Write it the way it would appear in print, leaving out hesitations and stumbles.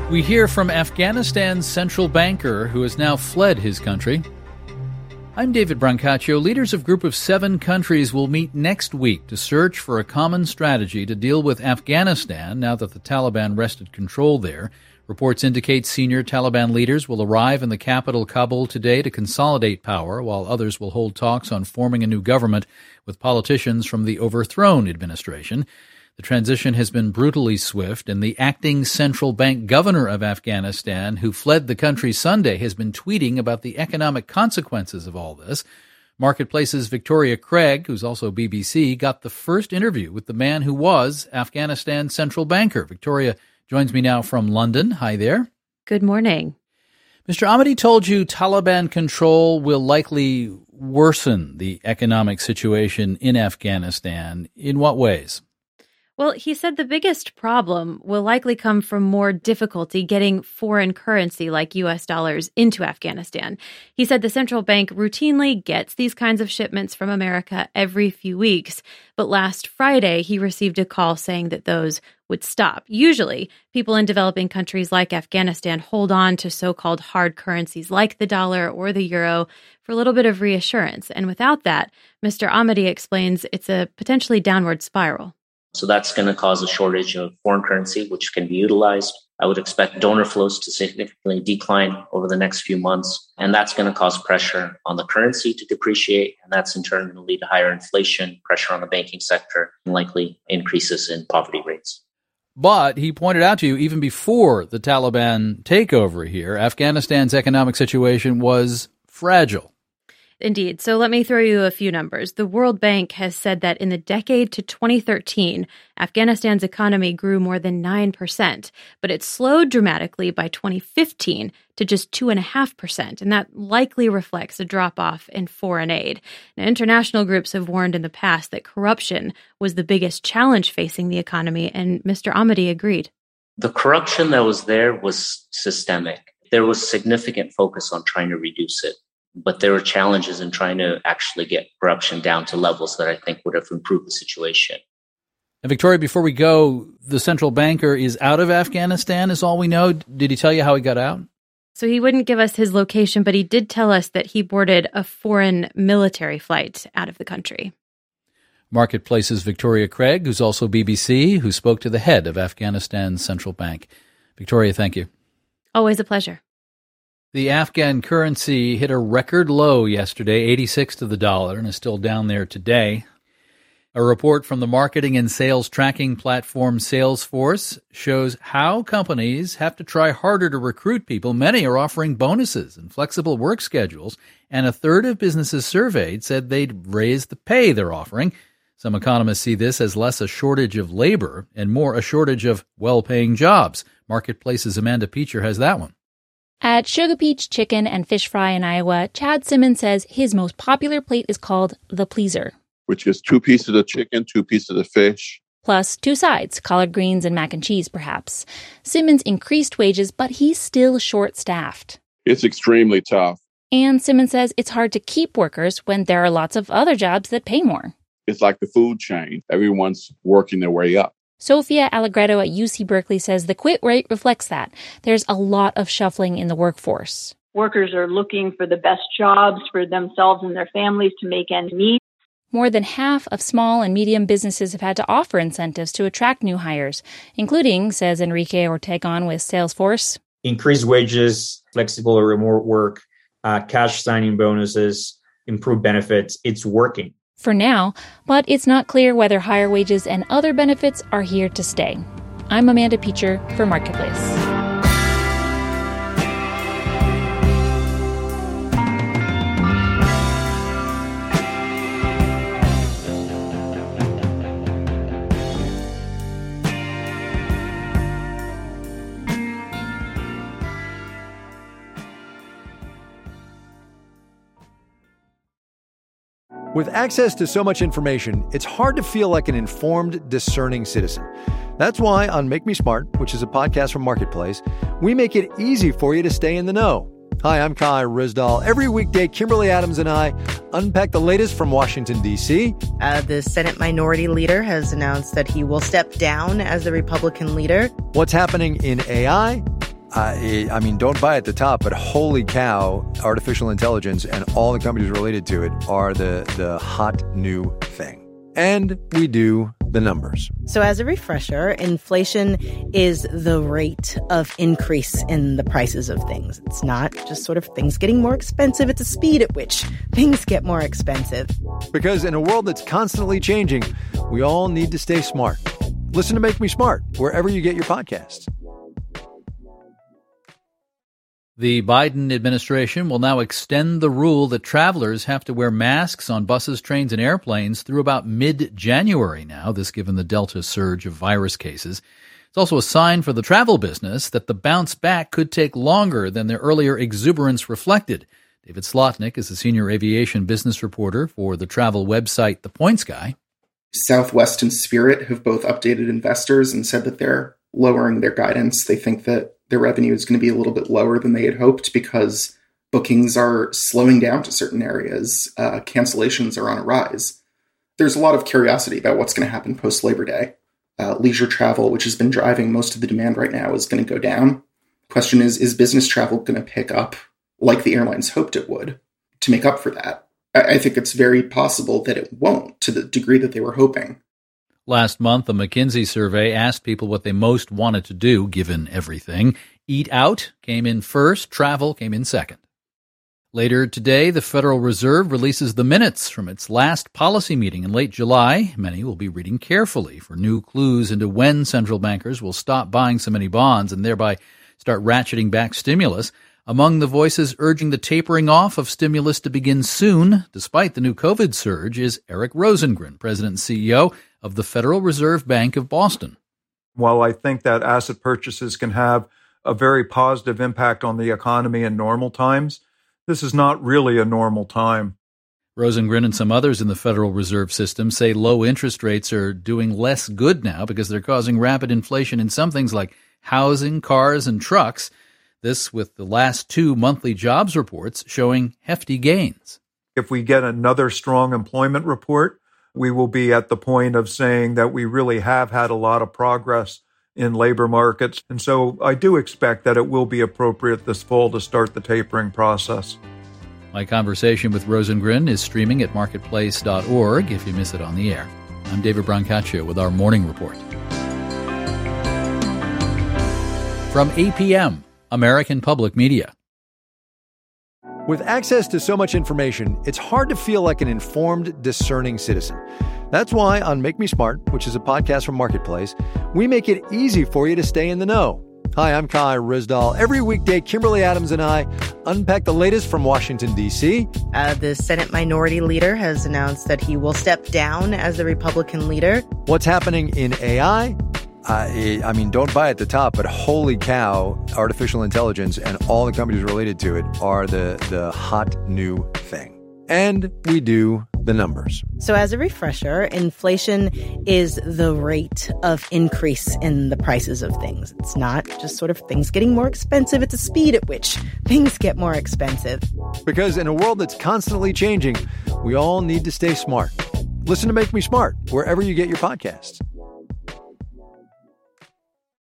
We hear from Afghanistan's central banker who has now fled his country. I'm David Brancaccio. Leaders of a group of 7 countries will meet next week to search for a common strategy to deal with Afghanistan now that the Taliban wrested control there. Reports indicate senior Taliban leaders will arrive in the capital, Kabul, today to consolidate power, while others will hold talks on forming a new government with politicians from the overthrown administration. The transition has been brutally swift, and the acting central bank governor of Afghanistan, who fled the country Sunday, has been tweeting about the economic consequences of all this. Marketplace's Victoria Craig, who's also BBC, got the first interview with the man who was Afghanistan's central banker. Victoria joins me now from London. Hi there. Good morning. Mr. Ahmadi told you Taliban control will likely worsen the economic situation in Afghanistan. In what ways? Well, he said the biggest problem will likely come from more difficulty getting foreign currency like U.S. dollars into Afghanistan. He said the central bank routinely gets these kinds of shipments from America every few weeks. But last Friday, he received a call saying that those would stop. Usually, people in developing countries like Afghanistan hold on to so-called hard currencies like the dollar or the euro for a little bit of reassurance. And without that, Mr. Ahmadi explains it's a potentially downward spiral. So that's going to cause a shortage of foreign currency, which can be utilized. I would expect donor flows to significantly decline over the next few months. And that's going to cause pressure on the currency to depreciate. And that's in turn going to lead to higher inflation, pressure on the banking sector, and likely increases in poverty rates. But he pointed out to you, even before the Taliban takeover here, Afghanistan's economic situation was fragile. Indeed. So let me throw you a few numbers. The World Bank has said that in the decade to 2013, Afghanistan's economy grew more than 9%, but it slowed dramatically by 2015 to just 2.5%, and that likely reflects a drop-off in foreign aid. Now, international groups have warned in the past that corruption was the biggest challenge facing the economy, and Mr. Ahmadi agreed. The corruption that was there was systemic. There was significant focus on trying to reduce it. But there were challenges in trying to actually get corruption down to levels that I think would have improved the situation. And Victoria, before we go, the central banker is out of Afghanistan, is all we know. Did he tell you how he got out? So he wouldn't give us his location, but he did tell us that he boarded a foreign military flight out of the country. Marketplace's Victoria Craig, who's also BBC, who spoke to the head of Afghanistan's central bank. Victoria, thank you. Always a pleasure. The Afghan currency hit a record low yesterday, 86 to the dollar, and is still down there today. A report from the marketing and sales tracking platform Salesforce shows how companies have to try harder to recruit people. Many are offering bonuses and flexible work schedules, and a third of businesses surveyed said they'd raise the pay they're offering. Some economists see this as less a shortage of labor and more a shortage of well-paying jobs. Marketplace's Amanda Peacher has that one. At Sugar Peach Chicken and Fish Fry in Iowa, Chad Simmons says his most popular plate is called the Pleaser, which is 2 pieces of chicken, 2 pieces of fish, plus 2 sides, collard greens and mac and cheese, perhaps. Simmons increased wages, but he's still short-staffed. It's extremely tough. And Simmons says it's hard to keep workers when there are lots of other jobs that pay more. It's like the food chain. Everyone's working their way up. Sophia Allegretto at UC Berkeley says the quit rate reflects that. There's a lot of shuffling in the workforce. Workers are looking for the best jobs for themselves and their families to make ends meet. More than half of small and medium businesses have had to offer incentives to attract new hires, including, says Enrique Ortegon with Salesforce, increased wages, flexible or remote work, cash signing bonuses, improved benefits. It's working. For now, but it's not clear whether higher wages and other benefits are here to stay. I'm Amanda Peacher for Marketplace. With access to so much information, it's hard to feel like an informed, discerning citizen. That's why on Make Me Smart, which is a podcast from Marketplace, we make it easy for you to stay in the know. Hi, I'm Kai Rizdal. Every weekday, Kimberly Adams and I unpack the latest from Washington, D.C. The Senate Minority Leader has announced that he will step down as the Republican leader. What's happening in AI, I mean, don't buy at the top, but holy cow, artificial intelligence and all the companies related to it are the hot new thing. And we do the numbers. So as a refresher, inflation is the rate of increase in the prices of things. It's not just sort of things getting more expensive. It's the speed at which things get more expensive. Because in a world that's constantly changing, we all need to stay smart. Listen to Make Me Smart wherever you get your podcasts. The Biden administration will now extend the rule that travelers have to wear masks on buses, trains, and airplanes through about mid-January now, this given the Delta surge of virus cases. It's also a sign for the travel business that the bounce back could take longer than their earlier exuberance reflected. David Slotnick is a senior aviation business reporter for the travel website The Points Guy. Southwest and Spirit have both updated investors and said that they're lowering their guidance. They think that their revenue is going to be a little bit lower than they had hoped because bookings are slowing down to certain areas. Cancellations are on a rise. There's a lot of curiosity about what's going to happen post-Labor Day. Leisure travel, which has been driving most of the demand right now, is going to go down. The question is business travel going to pick up like the airlines hoped it would to make up for that? I think it's very possible that it won't to the degree that they were hoping. Last month, a McKinsey survey asked people what they most wanted to do, given everything. Eat out came in first, travel came in second. Later today, the Federal Reserve releases the minutes from its last policy meeting in late July. Many will be reading carefully for new clues into when central bankers will stop buying so many bonds and thereby start ratcheting back stimulus. Among the voices urging the tapering off of stimulus to begin soon, despite the new COVID surge, is Eric Rosengren, president and CEO of the Federal Reserve Bank of Boston. While I think that asset purchases can have a very positive impact on the economy in normal times, this is not really a normal time. Rosengren and some others in the Federal Reserve System say low interest rates are doing less good now because they're causing rapid inflation in some things like housing, cars, and trucks. This with the last 2 monthly jobs reports showing hefty gains. If we get another strong employment report, we will be at the point of saying that we really have had a lot of progress in labor markets. And so I do expect that it will be appropriate this fall to start the tapering process. My conversation with Rosengren is streaming at marketplace.org if you miss it on the air. I'm David Brancaccio with our morning report. From APM, American Public Media. With access to so much information, it's hard to feel like an informed, discerning citizen. That's why on Make Me Smart, which is a podcast from Marketplace, we make it easy for you to stay in the know. Hi, I'm Kai Ryssdal. Every weekday, Kimberly Adams and I unpack the latest from Washington, D.C. The Senate Minority Leader has announced that he will step down as the Republican leader. What's happening in AI? I mean, don't buy at the top, but holy cow, artificial intelligence and all the companies related to it are the hot new thing. And we do the numbers. So as a refresher, inflation is the rate of increase in the prices of things. It's not just sort of things getting more expensive. It's the speed at which things get more expensive. Because in a world that's constantly changing, we all need to stay smart. Listen to Make Me Smart wherever you get your podcasts.